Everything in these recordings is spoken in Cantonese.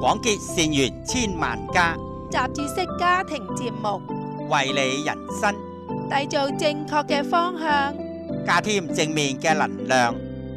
廣結善緣千萬家， 雜誌式家庭節目， 為你人生締造正確嘅方向， 加添正面嘅能量。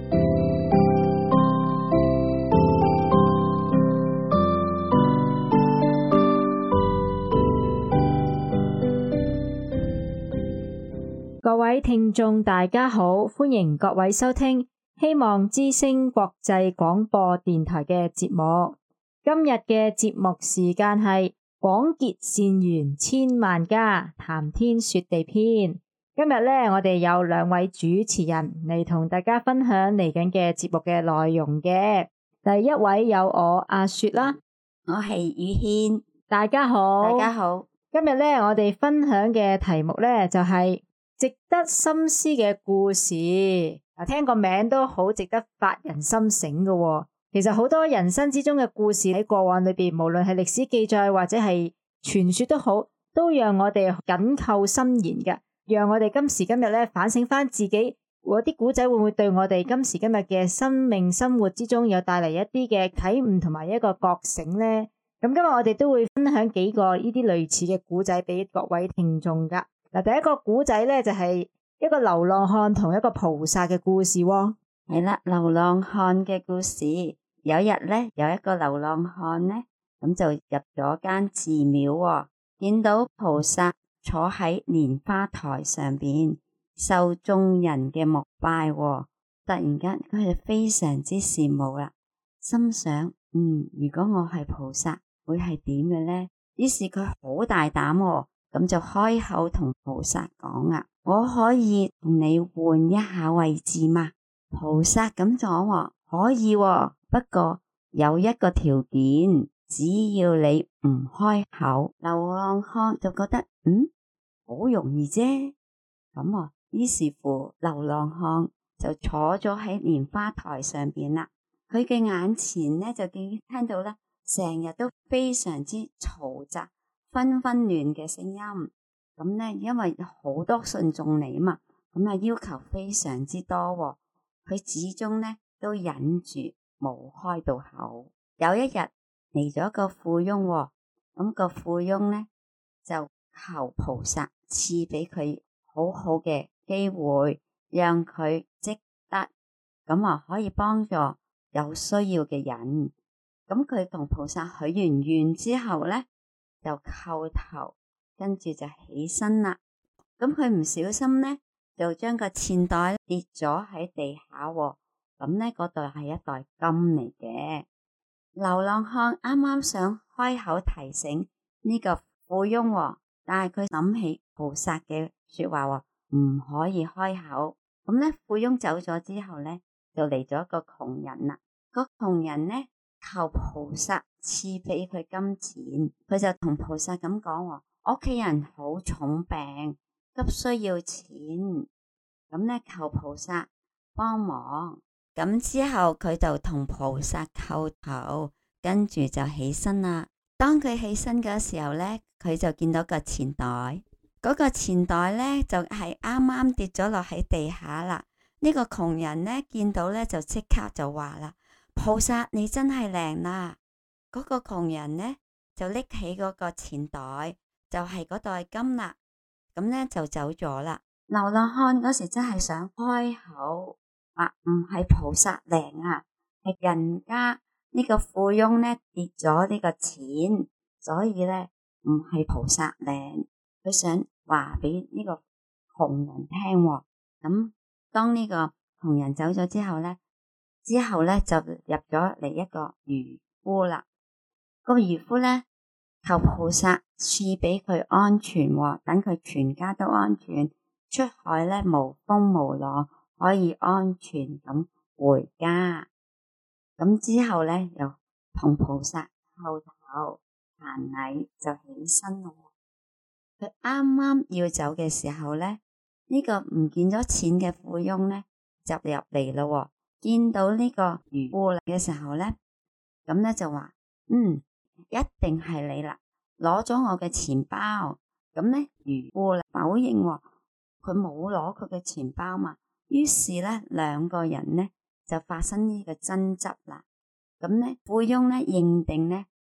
各位聽眾大家好，歡迎各位收聽希望之聲國際廣播電台嘅節目。今日嘅節目時間係廣結善緣千萬家，談天說地篇。今日呢，我哋有兩位主持人嚟同大家分享嚟緊嘅節目嘅內容嘅。第一位有我阿雪啦， 我係宇軒， 大家好， 大家好。 今日呢，我哋分享嘅題目呢，就係值得深思嘅故事。聽個名都好值得發人深省嘅喎。其實好多人生之中嘅故事喺過往裏邊，無論係歷史記載或者係傳說都好，都讓我哋緊扣心弦嘅，讓我哋今時今日咧反省翻自己，嗰啲古仔會唔會對我哋今時今日嘅生命生活之中有帶嚟一啲嘅啟悟同埋一個覺醒呢？咁今日我哋都會分享幾個呢啲類似嘅古仔俾各位聽眾噶。嗱，第一個古仔咧就係一個流浪漢同一個菩薩嘅故事喎。 係啦，流浪漢嘅故事。有一日咧，有一個流浪漢咧，咁就入咗間寺廟喎，見到菩薩坐喺蓮花台上邊，受眾人嘅膜拜喎。突然間，佢就非常之羨慕啦，心想：如果我係菩薩，會係點嘅咧？於是佢好大膽喎。咁就開口同菩薩講啊，我可以同你換一下位置嗎？菩薩咁講，可以喎，不過有一個條件，只要你唔開口。流浪漢就覺得好容易啫。咁於是乎流浪漢就坐咗喺蓮花台上邊啦。佢嘅眼前呢，就聽到咧，成日都非常之嘈雜紛紛亂嘅聲音，咁呢，因為好多信眾嚟啊嘛，咁要求非常之多喎，佢始終呢都忍住冇開到口。有一日嚟咗個富翁喎，咁個富翁呢就求菩薩賜俾佢好好嘅機會，讓佢積德，咁可以幫助有需要嘅人。咁佢同菩薩許完願之後呢，就叩頭，跟住就起身啦。咁佢唔小心呢，就將個錢袋跌咗喺地下喎。咁呢，嗰袋係一袋金嚟嘅。流浪漢啱啱想開口提醒呢個富翁喎，但係佢諗起菩薩嘅說話喎，唔可以開口。咁呢，富翁走咗之後呢，就嚟咗一個窮人啦。個窮人呢，求菩薩賜俾佢金錢，佢就同菩薩咁講，屋企人好重病，急需要錢，咁呢，求菩薩幫忙。咁之後佢就同菩薩叩頭，跟住就起身啦。當佢起身嘅時候呢，佢就見到個錢袋，嗰個錢袋呢，就係啱啱跌咗落喺地下啦。呢個窮人呢，見到呢，就即刻就話啦：菩薩你真係靈啦！嗰個窮人呢，就拎起嗰個錢袋，就係嗰袋金啦。咁呢，就走咗啦。流浪漢嗰時真係想開口話唔係菩薩靈啊，係人家呢個富翁呢跌咗呢個錢，所以呢唔係菩薩靈。佢想話俾呢個窮人聽喎。咁當呢個窮人走咗之後呢，就入咗嚟一個漁夫啦。個漁夫呢，求菩薩賜俾佢安全喎，等佢全家都安全，出海呢無風無浪，可以安全咁回家。咁之後呢，又同菩薩叩頭行禮就起身咯。佢啱啱要走嘅時候呢，呢個唔見咗錢嘅富翁呢，就入嚟咯。見到呢個漁夫嘅時候呢，咁呢就話一定係你啦，攞咗我嘅錢包。咁呢漁夫否認佢冇攞佢嘅錢包嘛。於是呢兩個人呢就發生呢個爭執啦。咁呢富翁呢認定呢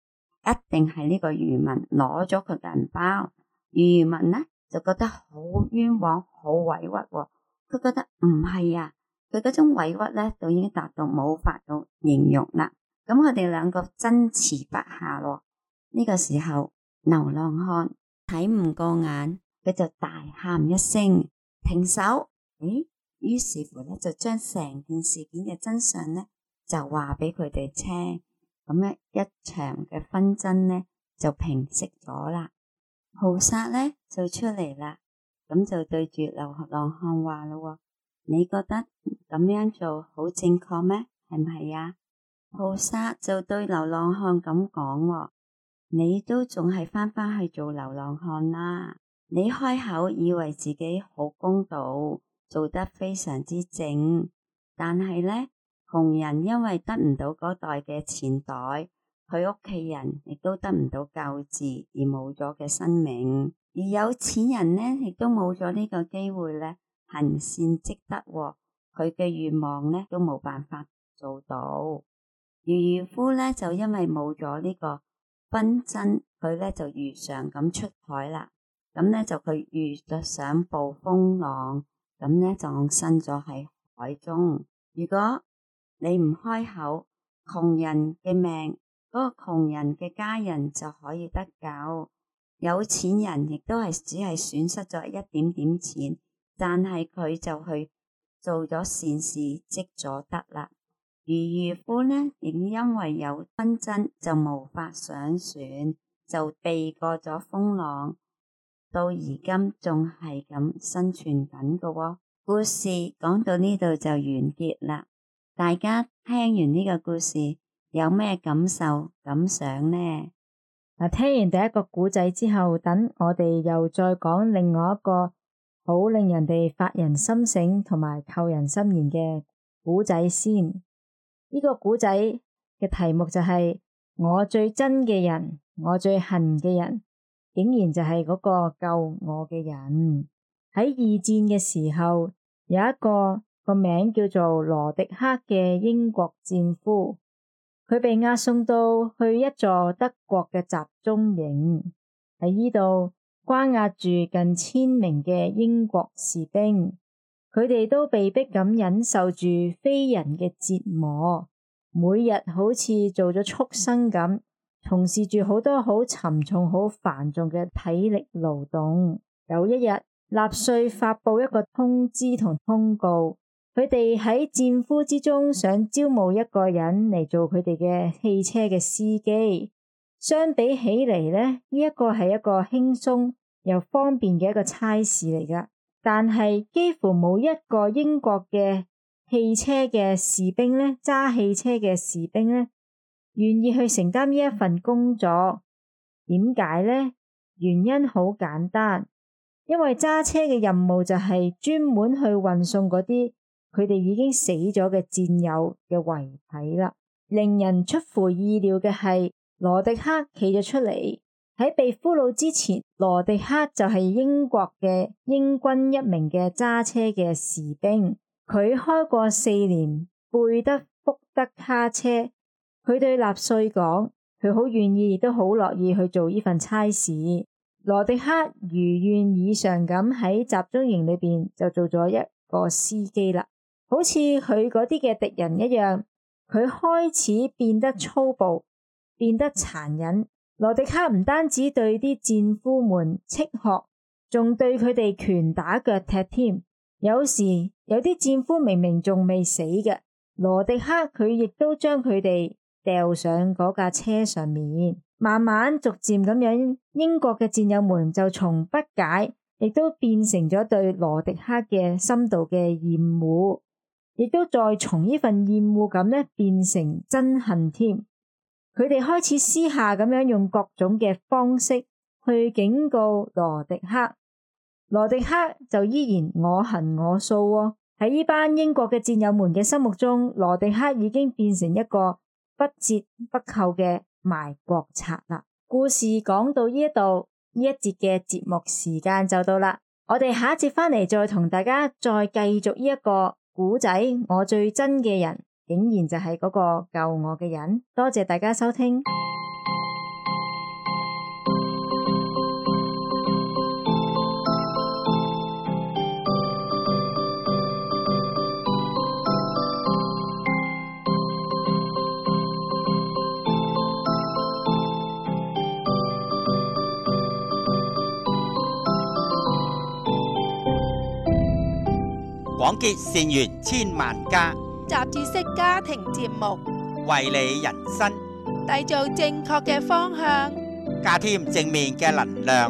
一定係呢個漁民攞咗佢嘅銀包。漁民呢就覺得好冤枉，好委屈喎。佢覺得唔係啊，佢嗰種委屈呢都已經達到冇法到形容啦。咁佢哋兩個爭持不下咯。呢個時候流浪漢睇唔過眼，佢就大喊一聲停手。於是乎呢就將成件事件嘅真相呢就話俾佢哋聽。咁呢一場嘅紛爭呢就平息咗啦。菩薩呢就出嚟啦，咁就對住流浪漢話咯，你覺得咁樣做好正確咩？係唔係啊？菩薩就對流浪漢咁講，你都仲係返去做流浪漢啦。你開口以為自己好公道，做得非常之正，但係呢，窮人因為得唔到嗰袋嘅錢袋，佢屋企人亦都得唔到救治而冇咗嘅生命，而有錢人呢亦都冇咗呢個機會呢行善積德，佢嘅願望呢都冇辦法做到。漁夫呢就因為冇咗呢個紛爭，佢呢就如常咁出海啦。咁呢就佢遇上暴風浪，咁呢葬身咗喺海中。如果你唔開口，窮人嘅命，嗰個窮人嘅家人就可以得救，有錢人亦都係只係損失咗一點點錢，但係佢就去做咗善事，積咗德啦。而漁夫呢，亦因為有紛爭就無法上船，就避過咗風浪，到而今仲係咁生存緊㗎喎。故事講到呢度就完結啦。大家聽完呢個故事有咩感受感想呢？ 聽完第一個古仔之後，等我哋又再講另外一個好令人哋發人心醒同埋扣人心弦嘅古仔先。呢個古仔嘅題目就係我最憎嘅人，我最恨嘅人，竟然就係嗰個救我嘅人。喺二戰嘅時候，有一個名叫做羅迪克嘅英國戰俘，佢被押送到去一座德國嘅集中營，喺呢度關押住近1000名嘅英國士兵。佢哋都被迫咁忍受住非人嘅折磨，每日好似做咗畜生咁，從事住好多好沉重、好繁重嘅體力勞動。有一日，納粹發佈一個通知同通告，佢哋喺戰俘之中想招募一個人嚟做佢哋嘅汽車嘅司機。相比起嚟呢，呢一個係一個輕鬆又方便嘅一個差事嚟㗎。但係幾乎冇一個英國嘅汽車嘅士兵呢，揸汽車嘅士兵呢，願意去承擔呢一份工作。點解呢？原因好簡單，因為揸車嘅任務就係專門去運送嗰啲佢哋已經死咗嘅戰友嘅遺體啦。令人出乎意料嘅係，羅迪克企咗出嚟。喺被俘虜之前，羅迪克就係英國嘅英軍一名嘅揸車嘅士兵。佢開過4年貝德福德卡車。佢對納粹講，佢好願意亦都好樂意去做呢份差事。羅迪克如願以償咁喺集中營裏邊就做咗一個司機啦。好似佢嗰啲嘅敵人一樣，佢開始變得粗暴，變得殘忍。羅迪克唔單止對啲戰俘們斥喝，仲對佢哋拳打腳踢添。有時有啲戰俘明明仲未死嘅，羅迪克佢亦都將佢哋掉上嗰架車上面。慢慢逐漸咁樣，英國嘅戰友們就從不解，亦都變成咗對羅迪克嘅深度嘅厭惡，亦都再從呢份厭惡感呢變成憎恨添。佢哋開始私下咁樣用各種嘅方式去警告羅迪克，羅迪克就依然我行我素喎。喺呢班英國嘅戰友們嘅心目中，羅迪克已經變成一個不折不扣嘅賣國賊啦。故事講到呢度，呢一節嘅節目時間就到啦。我哋下一節翻嚟再同大家再繼續呢一個古仔，我最憎嘅人竟然就係嗰個救我嘅人。多謝大家收聽。 廣結善緣千萬家， 雜誌式家庭節目， 為你人生締造正確嘅方向。 加添正面嘅能量。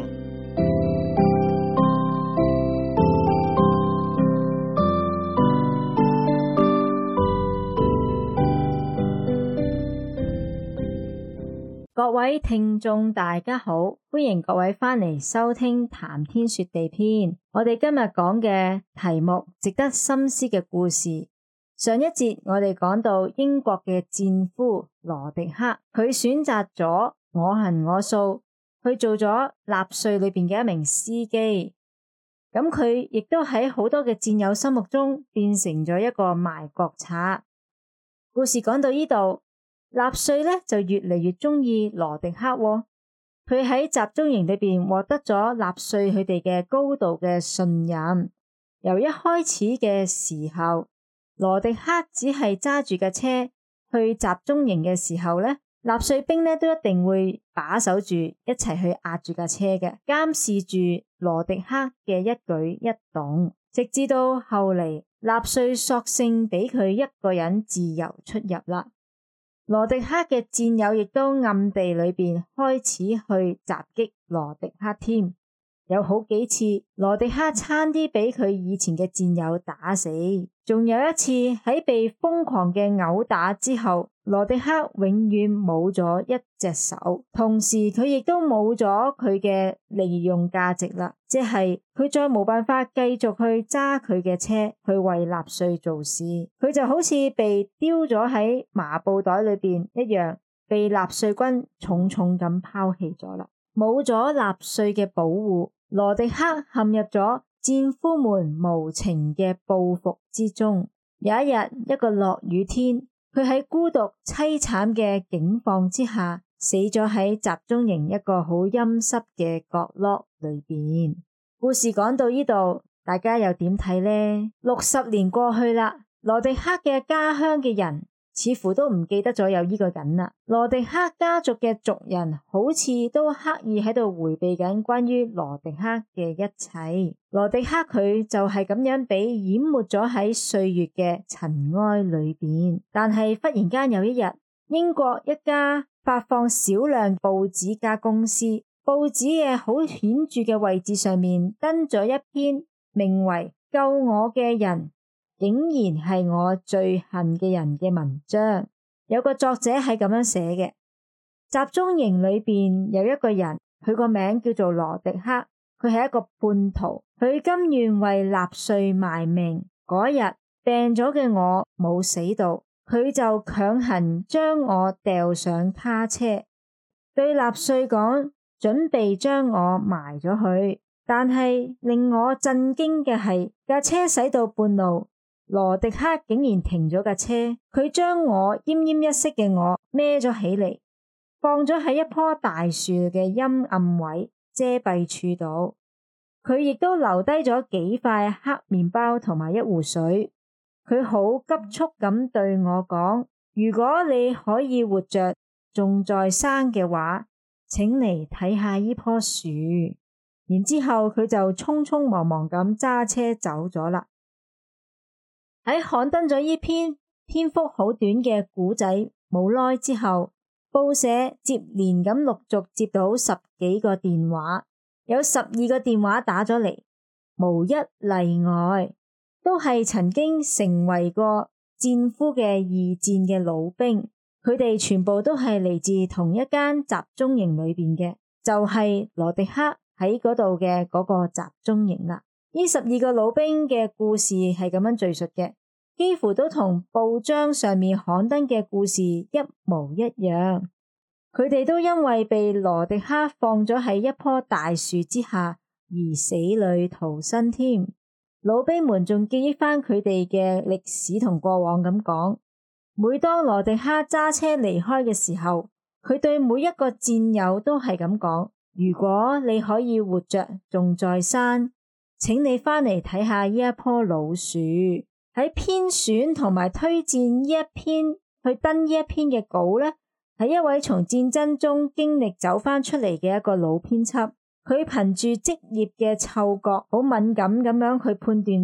各位聽眾大家好，歡迎各位返嚟收聽談天說地篇。我哋今日講嘅題目值得深思嘅故事。上一節我哋講到英國嘅戰俘羅迪克，佢選擇咗我行我素，去做咗納粹裏邊嘅一名司機。咁佢亦都喺好多嘅戰友心目中變成咗一個賣國賊。故事講到呢度，納粹呢就越嚟越中意羅迪克喎。佢喺集中營裏邊獲得咗納粹佢哋嘅高度嘅信任。由一開始嘅時候，羅迪克只係揸住架車去集中營嘅時候呢，納粹兵呢都一定會把守住一齊去壓住架車嘅，監視住羅迪克嘅一舉一動，直至到後嚟納粹索性俾佢一個人自由出入啦。羅迪克嘅戰友亦都暗地裏邊開始去襲擊羅迪克添，有好幾次羅迪克差啲俾佢以前嘅戰友打死，仲有一次喺被瘋狂嘅毆打之後，羅迪克永遠冇咗一隻手，同時佢亦都冇咗佢嘅利用價值啦，即係佢再冇辦法繼續去揸佢嘅車去為納粹做事，佢就好似被丟咗喺麻布袋裏邊一樣，被納粹軍重重咁拋棄咗啦。冇咗納粹嘅保護，羅迪克陷入咗戰俘們無情嘅報復之中。有一日，一個落雨天，佢喺孤獨淒慘嘅境況之下，死咗喺集中營一個好陰濕嘅角落裏邊。故事講到呢度，大家又點睇呢？60年過去啦，羅迪克嘅家鄉嘅人似乎都唔記得咗有呢個人啦。羅迪克家族嘅族人好似都刻意喺度回避緊關於羅迪克嘅一切。羅迪克佢就係咁樣俾淹沒咗喺歲月嘅塵埃裏邊。但係忽然間有一日，英國一家發放少量報紙家公司，報紙嘅好顯著嘅位置上面登咗一篇名為《救我嘅人竟然係我最恨嘅人》嘅文章。有個作者係咁樣寫嘅：集中營裏邊有一個人，佢個名叫做羅迪克，佢係一個叛徒，佢甘願為納粹賣命。嗰日病咗嘅我冇死到，佢就強行將我掉上卡車，對納粹講準備將我埋咗去。但係令我震驚嘅係，架車駛到半路，羅迪克竟然停咗架車，佢將我奄奄一息嘅我孭咗起嚟，放咗喺一棵大樹嘅陰暗位遮蔽處度。佢亦都留低咗幾塊黑麵包同埋一壺水。佢好急速咁對我講：如果你可以活着仲在生嘅話，請嚟睇下呢棵樹。然之後佢就匆匆忙忙咁揸車走咗啦。喺刊登咗呢篇篇幅好短嘅故仔冇耐之後，報社接連咁陸續接到10幾個電話，有12個電話打咗嚟，無一例外都係曾經成為過戰俘嘅二戰嘅老兵，佢哋全部都係嚟自同一間集中營裏邊嘅，就係羅迪克喺嗰度嘅嗰個集中營啦。呢12個老兵嘅故事係咁樣敘述嘅，幾乎都同報章上面刊登嘅故事一模一樣。佢哋都因為被羅迪克放咗喺一棵大樹之下而死裏逃生添。老兵們仲記憶翻佢哋嘅歷史同過往咁講，每當羅迪克揸車離開嘅時候，佢對每一個戰友都係咁講：如果你可以活着仲在生，請你翻嚟睇下呢一棵老樹。喺編選同埋推薦呢一篇去登呢一篇嘅稿呢，係一位從戰爭中經歷走翻出嚟嘅一個老編輯。佢憑住職業嘅嗅覺，好敏感咁樣去判斷出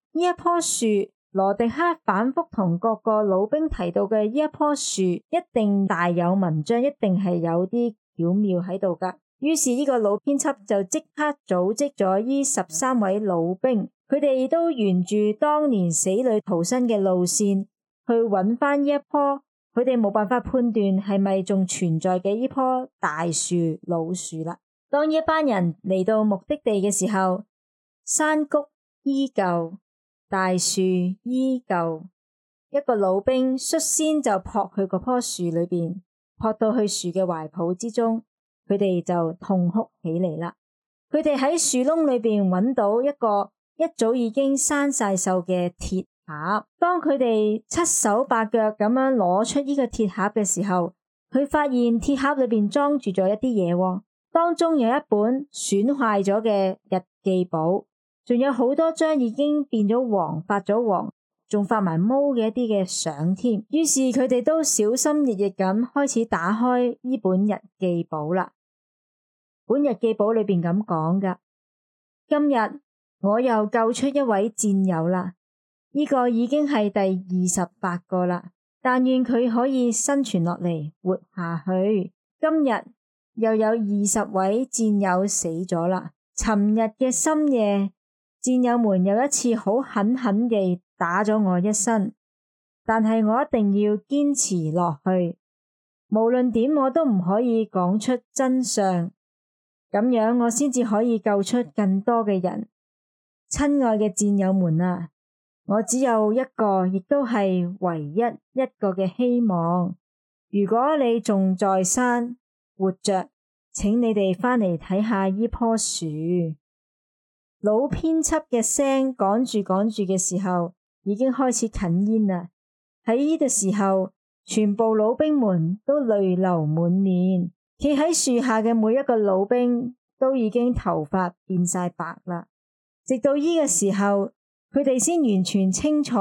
呢一棵樹，羅迪克反覆同各個老兵提到嘅呢一棵樹一定大有文章，一定係有啲巧妙喺度噶。於是呢個老編輯就即刻組織咗呢13位老兵，佢哋都沿住當年死裏逃生嘅路線去揾翻呢一棵佢哋冇辦法判斷係咪仲存在嘅呢棵大樹老樹啦。當呢一班人嚟到目的地嘅時候，山谷依舊，大樹依舊，一個老兵率先就撲去嗰棵樹裏邊，撲到去樹嘅懷抱之中，佢哋就痛哭起嚟啦。佢哋喺樹窿裏邊揾到一個一早已經生晒鏽嘅鐵盒。當佢哋七手八腳咁樣攞出呢個鐵盒嘅時候，佢發現鐵盒裏邊裝住咗一啲嘢喎，當中有一本損壞咗嘅日記簿，仲有好多張已經變咗黃、發咗黃，仲發埋毛嘅一啲嘅相添。於是佢哋都小心翼翼咁開始打開呢本日記簿啦。本日記簿裏邊咁講噶：今日我又救出一位戰友啦，呢個已經係第28個啦，但願佢可以生存落嚟，活下去。今日又有20位戰友死咗啦。尋日嘅深夜，戰友們又一次好狠狠地打咗我一身，但係我一定要堅持落去，無論點我都唔可以講出真相，咁樣我先至可以救出更多嘅人。親愛嘅戰友們啊，我只有一個，亦都係唯一一個嘅希望。如果你仲在生活着，請你哋返嚟睇下呢棵樹。老編輯嘅聲趕住嘅時候，已經開始近煙啦。喺呢個時候，全部老兵們都淚流滿面，企喺樹下嘅每一個老兵都已經頭髮變晒白啦。直到呢個時候，佢哋先完全清楚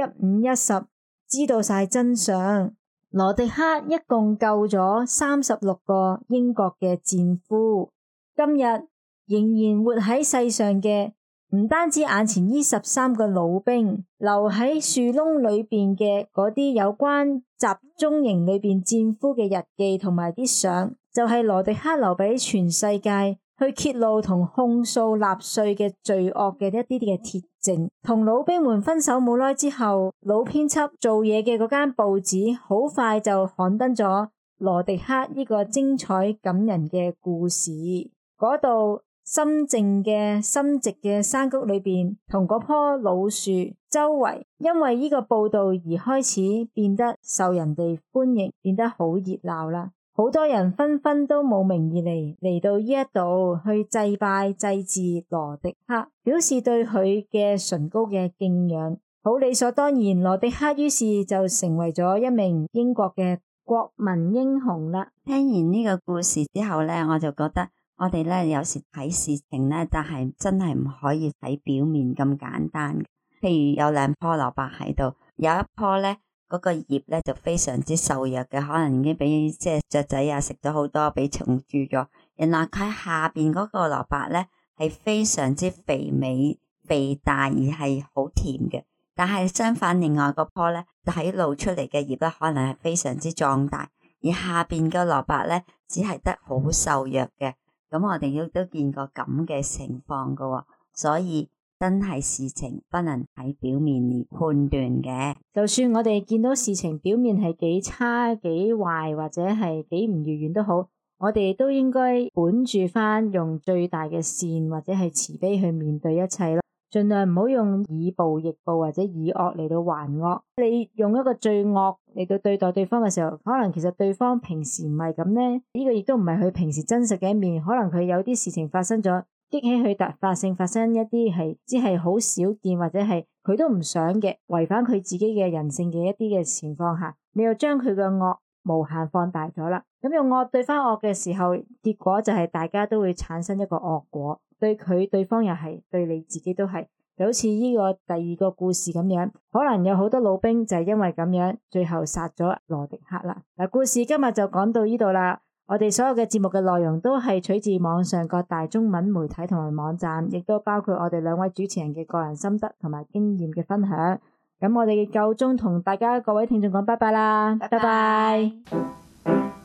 1/50，知道晒真相。羅迪克一共救咗36個英國嘅戰俘，今日仍然活喺世上嘅唔單止眼前呢13個老兵，留喺樹窿裏邊嘅嗰啲有關集中營裏邊戰俘嘅日記同埋啲相，就係羅迪克留俾全世界去揭露同控訴納粹嘅罪惡嘅一啲嘅鐵證。同老兵們分手冇耐之後，老編輯做嘢嘅嗰間報紙好快就刊登咗羅迪克呢個精彩感人嘅故事。嗰度深靜嘅深植嘅山谷裏邊，同嗰棵老樹周圍，因為呢個報道而開始變得受人哋歡迎，變得好熱鬧啦。好多人紛紛都慕名而嚟到呢一度去祭拜祭祀羅迪克，表示對佢嘅崇高嘅敬仰。好理所當然，羅迪克於是就成為咗一名英國嘅國民英雄啦。 聽完呢個故事之後呢，我就覺得我哋呢有時睇事情呢，但係真係唔可以睇表面咁簡單。譬如有2棵蘿蔔喺度，有一棵呢，嗰個葉咧就非常之瘦弱嘅，可能已經俾雀仔啊食咗好多，俾蟲蛀咗。原來佢下邊嗰個蘿蔔咧係非常之肥美、肥大而係好甜嘅。但係相反，另外嗰棵咧就喺露出嚟嘅葉咧，可能係非常之壯大，而下邊嘅蘿蔔咧只係得好瘦弱嘅。咁我哋都見過咁嘅情況噶，所以真係事情不能睇表面而判斷嘅。 就算我哋見到事情表面係幾差、幾壞或者係幾唔如願都好，我哋都應該本住翻用最大嘅善或者係慈悲去面對一切咯。盡量唔好用以暴易暴或者以惡嚟到還惡。你用一個最惡嚟到對待對方嘅時候，可能其實對方平時唔係咁呢。呢個亦都唔係佢平時真實嘅一面。可能佢有啲事情發生咗，激起佢突發性發生一啲係只係好少見或者係佢都唔想嘅，違反佢自己嘅人性嘅一啲嘅情況下，你又將佢嘅惡無限放大咗啦。咁用惡對翻惡嘅時候，結果就係大家都會產生一個惡果，對佢對方又係，對你自己都係。就好似呢個第二個故事咁樣，可能有好多老兵就係因為咁樣，最後殺咗羅迪克啦。嗱，故事今日就講到呢度啦。 我哋所有嘅節目嘅內容都係取自網上各大中文媒體同埋網站，亦都包括我哋兩位主持人嘅個人心得同埋經驗嘅分享。咁我哋夠鐘同大家各位聽眾講拜拜啦，拜拜。